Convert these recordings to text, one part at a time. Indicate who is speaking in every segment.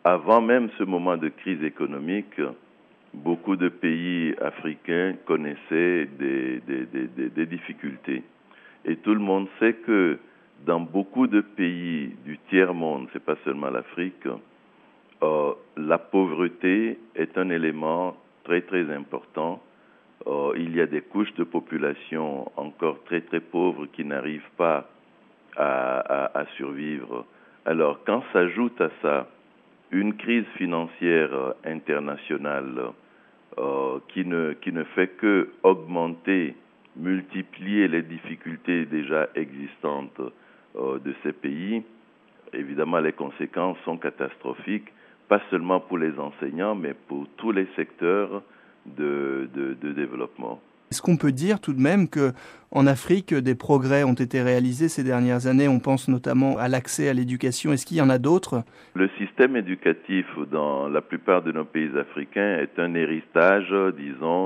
Speaker 1: Avant même ce moment de crise économique, beaucoup de pays africains connaissaient des difficultés. Et tout le monde sait que dans beaucoup de pays du tiers-monde, c'est pas seulement l'Afrique, la pauvreté est un élément très très important. Il y a des couches de population encore très très pauvres qui n'arrivent pas à survivre. Alors quand s'ajoute à ça une crise financière internationale qui ne fait que augmenter, multiplier les difficultés déjà existantes de ces pays, évidemment les conséquences sont catastrophiques, pas seulement pour les enseignants, mais pour tous les secteurs de développement.
Speaker 2: Est-ce qu'on peut dire tout de même qu'en Afrique, des progrès ont été réalisés ces dernières années? On pense notamment à l'accès à l'éducation. Est-ce qu'il y en a d'autres?
Speaker 1: Le système éducatif dans la plupart de nos pays africains est un héritage, disons,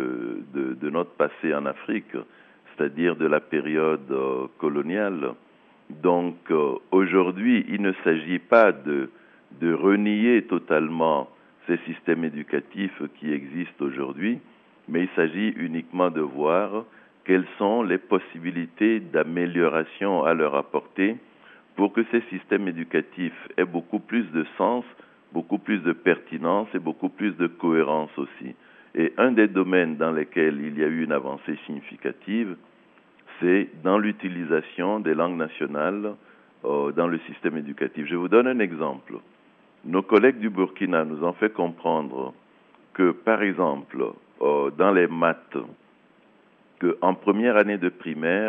Speaker 1: de notre passé en Afrique, c'est-à-dire de la période coloniale. Donc aujourd'hui, il ne s'agit pas de renier totalement ces systèmes éducatifs qui existent aujourd'hui, mais il s'agit uniquement de voir quelles sont les possibilités d'amélioration à leur apporter pour que ces systèmes éducatifs aient beaucoup plus de sens, beaucoup plus de pertinence et beaucoup plus de cohérence aussi. Et un des domaines dans lesquels il y a eu une avancée significative, c'est dans l'utilisation des langues nationales dans le système éducatif. Je vous donne un exemple. Nos collègues du Burkina nous ont fait comprendre que, par exemple, dans les maths, qu'en première année de primaire,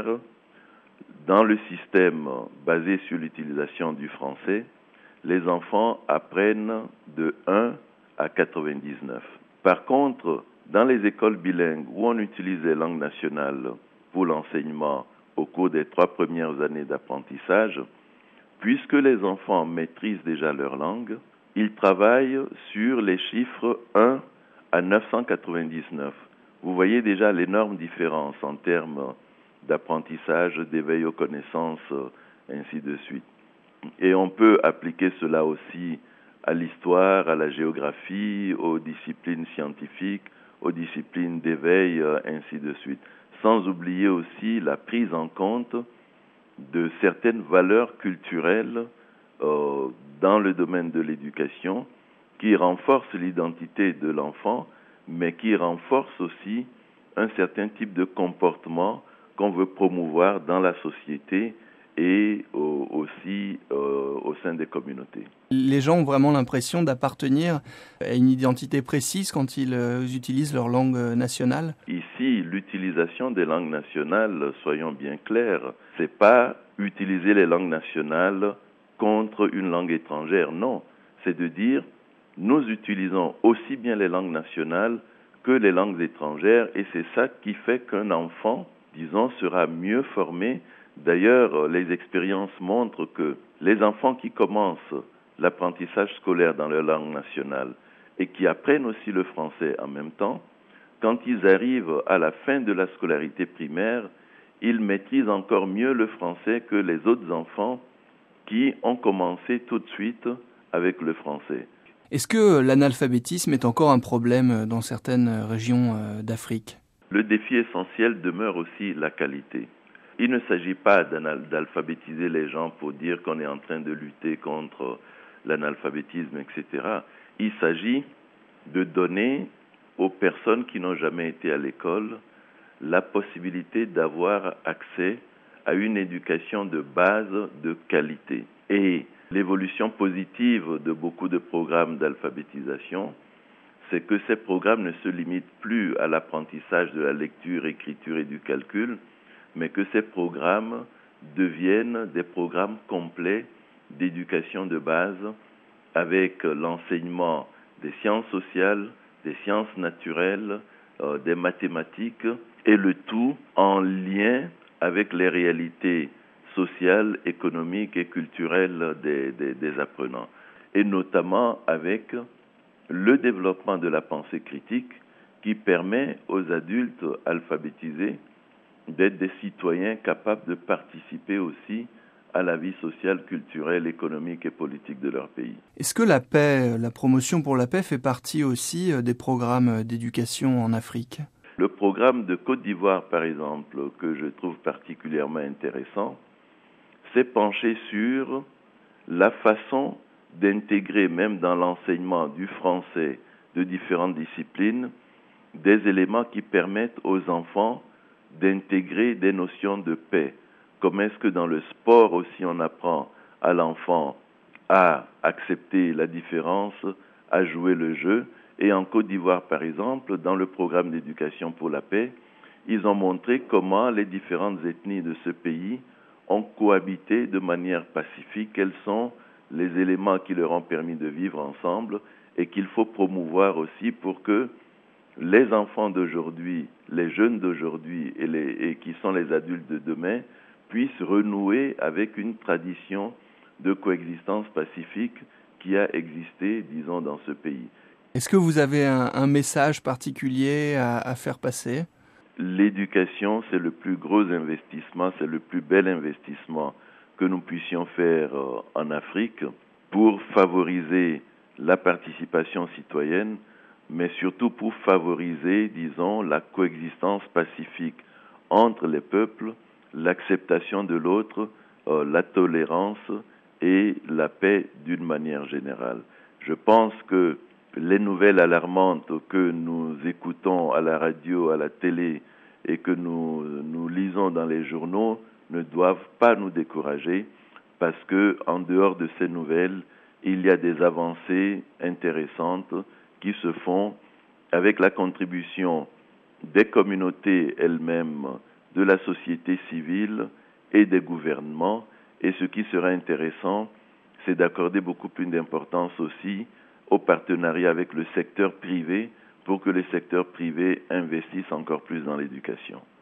Speaker 1: dans le système basé sur l'utilisation du français, les enfants apprennent de 1 à 99. Par contre, dans les écoles bilingues où on utilise les langues nationales pour l'enseignement au cours des 3 premières années d'apprentissage, puisque les enfants maîtrisent déjà leur langue, ils travaillent sur les chiffres 1 à 999. Vous voyez déjà l'énorme différence en termes d'apprentissage, d'éveil aux connaissances, ainsi de suite. Et on peut appliquer cela aussi à l'histoire, à la géographie, aux disciplines scientifiques, aux disciplines d'éveil, ainsi de suite. Sans oublier aussi la prise en compte de certaines valeurs culturelles dans le domaine de l'éducation qui renforcent l'identité de l'enfant, mais qui renforcent aussi un certain type de comportement qu'on veut promouvoir dans la société et aussi au sein des communautés.
Speaker 2: Les gens ont vraiment l'impression d'appartenir à une identité précise quand ils utilisent leur langue nationale?
Speaker 1: Ici, l'utilisation des langues nationales, soyons bien clairs, c'est pas utiliser les langues nationales contre une langue étrangère, non. C'est de dire, nous utilisons aussi bien les langues nationales que les langues étrangères, et c'est ça qui fait qu'un enfant, disons, sera mieux formé. D'ailleurs, les expériences montrent que les enfants qui commencent l'apprentissage scolaire dans leur langue nationale et qui apprennent aussi le français en même temps, quand ils arrivent à la fin de la scolarité primaire, ils maîtrisent encore mieux le français que les autres enfants qui ont commencé tout de suite avec le français.
Speaker 2: Est-ce que l'analphabétisme est encore un problème dans certaines régions d'Afrique?
Speaker 1: Le défi essentiel demeure aussi la qualité. Il ne s'agit pas d'alphabétiser les gens pour dire qu'on est en train de lutter contre l'analphabétisme, etc. Il s'agit de donner aux personnes qui n'ont jamais été à l'école la possibilité d'avoir accès à une éducation de base de qualité. Et l'évolution positive de beaucoup de programmes d'alphabétisation, c'est que ces programmes ne se limitent plus à l'apprentissage de la lecture, écriture et du calcul, mais que ces programmes deviennent des programmes complets d'éducation de base avec l'enseignement des sciences sociales, des sciences naturelles, des mathématiques, et le tout en lien avec les réalités sociales, économiques et culturelles des apprenants, et notamment avec le développement de la pensée critique qui permet aux adultes alphabétisés d'être des citoyens capables de participer aussi à la vie sociale, culturelle, économique et politique de leur pays.
Speaker 2: Est-ce que la paix, la promotion pour la paix fait partie aussi des programmes d'éducation en Afrique ?
Speaker 1: Le programme de Côte d'Ivoire, par exemple, que je trouve particulièrement intéressant, s'est penché sur la façon d'intégrer, même dans l'enseignement du français, de différentes disciplines, des éléments qui permettent aux enfants d'intégrer des notions de paix. Comme est-ce que dans le sport aussi on apprend à l'enfant à accepter la différence, à jouer le jeu. Et en Côte d'Ivoire, par exemple, dans le programme d'éducation pour la paix, ils ont montré comment les différentes ethnies de ce pays ont cohabité de manière pacifique, quels sont les éléments qui leur ont permis de vivre ensemble et qu'il faut promouvoir aussi pour que les enfants d'aujourd'hui, les jeunes d'aujourd'hui et qui sont les adultes de demain puissent renouer avec une tradition de coexistence pacifique qui a existé, disons, dans ce pays.
Speaker 2: Est-ce que vous avez un message particulier à faire passer ?
Speaker 1: L'éducation, c'est le plus gros investissement, c'est le plus bel investissement que nous puissions faire en Afrique pour favoriser la participation citoyenne, mais surtout pour favoriser, disons, la coexistence pacifique entre les peuples, l'acceptation de l'autre, la tolérance et la paix d'une manière générale. Je pense que les nouvelles alarmantes que nous écoutons à la radio, à la télé et que nous lisons dans les journaux ne doivent pas nous décourager parce que en dehors de ces nouvelles, il y a des avancées intéressantes qui se font avec la contribution des communautés elles-mêmes, de la société civile et des gouvernements. Et ce qui sera intéressant, c'est d'accorder beaucoup plus d'importance aussi au partenariat avec le secteur privé pour que le secteur privé investisse encore plus dans l'éducation.